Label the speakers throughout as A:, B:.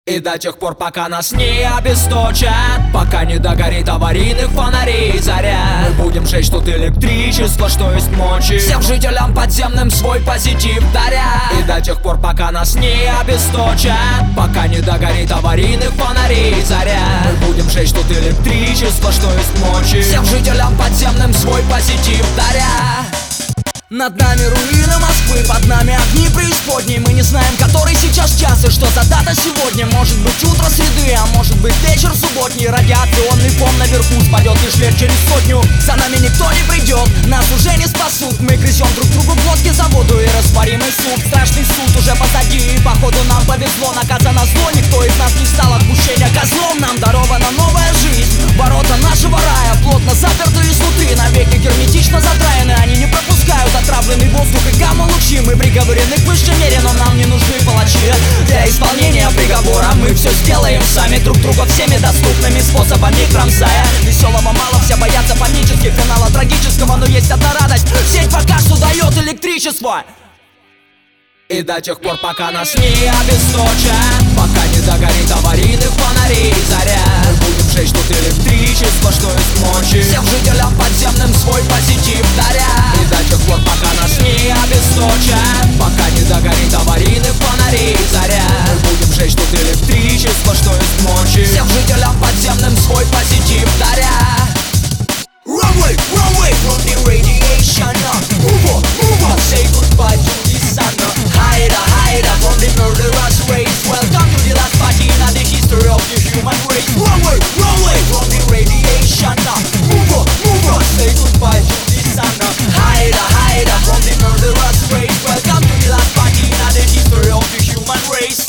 A: И до тех пор, пока нас не обесточат, пока не догорит аварийных фонарей заря, мы будем жечь тут электричество, что есть мочи, всем жителям подземным свой позитив даря. И до тех пор, пока нас не обесточат, пока не догорит аварийных фонарей заря, мы будем жечь тут электричество, что есть мочи, всем жителям подземным свой позитив даря. Над нами руины Москвы, под нами огни преисподней. Мы не знаем, который сейчас час и что за дата сегодня. Может быть утро среды, а может быть вечер субботний. Радиационный фон наверху спадет лишь лет через 100. За нами никто не придет, нас уже не спасут. Мы грызем друг другу глотки за воду и растворимый суд. Страшный суд уже позади, и походу нам повезло. Наказано зло, никто из нас не стал отпущения козлом. Нам дарована новая жизнь, ворота нашего рая плотно заперты изнутри, навеки герметично задраены. Они не пропускают отравленный воздух и гамма-лучи. Мы приговорены к высшей мере, но нам не нужны палачи. Для исполнения приговора мы все сделаем сами, друг друга всеми доступными способами кромсая. Веселого мало, все боятся панических, финала трагического, но есть одна радость: сеть пока что дает электричество. И до тех пор, пока нас не обесточат, пока не догорит аварийных фонарей заря, мы будем жечь тут электричество, что есть мочи, всем жителям подземным свой позитив даря. И до тех пор, пока нас не обесточат, пока не догорит аварийных фонарей заря, мы будем жечь тут электричество, что есть мочи, всем жителям подземным свой позитив даря. Runway, runway from the radiation. Move on, say goodbye to the sun. Hide from the murderous race. Welcome to the last party in the history of the human race. Runway, runway from the radiation. Move on, say goodbye to the sun. Hide from the murderous race. Welcome to the last party in the history of the human race.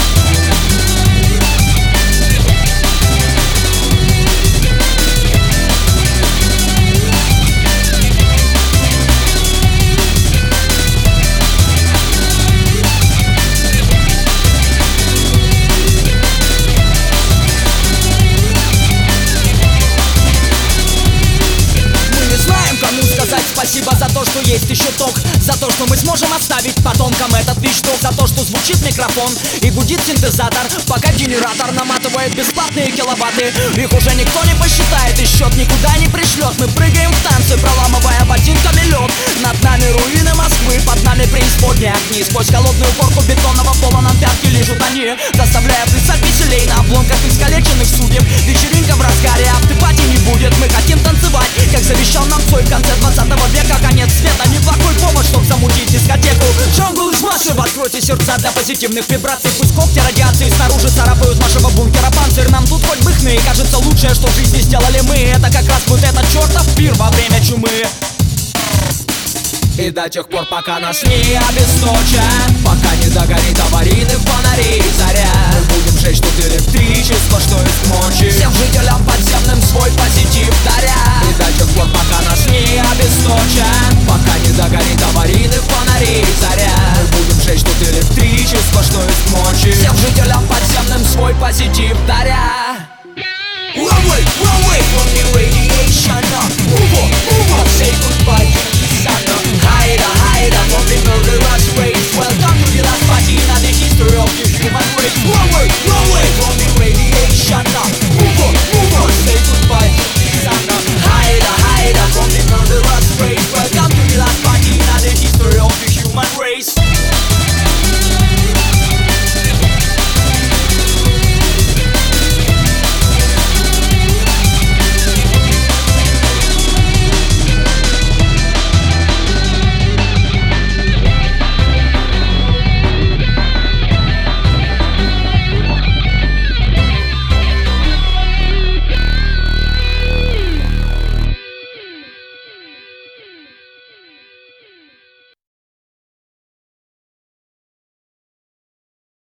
A: Спасибо за то, что есть еще ток, за то, что мы сможем оставить потомкам этот вещдок, за то, что звучит микрофон и гудит синтезатор, пока генератор наматывает бесплатные киловатты. Их уже никто не посчитает, и счет никуда не пришлет. Мы прыгаем в танцы, проламывая ботинками лед. Над нами руины Москвы, под нами преисподние огни. Сквозь холодную корку бетонного пола нам пятки лижут они, заставляя плясать веселей на обломках искалеченных судеб. Вечеринка в разгаре, автопати не будет. Мы хотим танцевать, как завещал нам Цой в конце 20 века. Конец света, неплохой повод, чтоб замутить дискотеку. Джангл из Машева, откройте сердца для позитивных вибраций. Пусть когти радиации снаружи царапают нашего бункера панцирь. Нам тут хоть бы хны, и кажется, лучшее, что в жизни сделали мы, это как раз вот этот чертов пир во время чумы. И до тех пор, пока нас не обесточат, пока не догорит аварийных фонарей заря, мы будем жечь тут электричество, что есть мочи, всем жителям подземным свой позитив даря. И до тех пор, пока нас не обесточат, пока не догорит аварийных фонарей заря, мы будем жечь тут электричество, что есть мочи, всем жителям подземным свой позитив даря. Runway, runway from the radiation. Move on, say goodbye to the sun. Hide from the murderous race. Welcome to the last party in the history of the human race. Runway, runway from the radiation.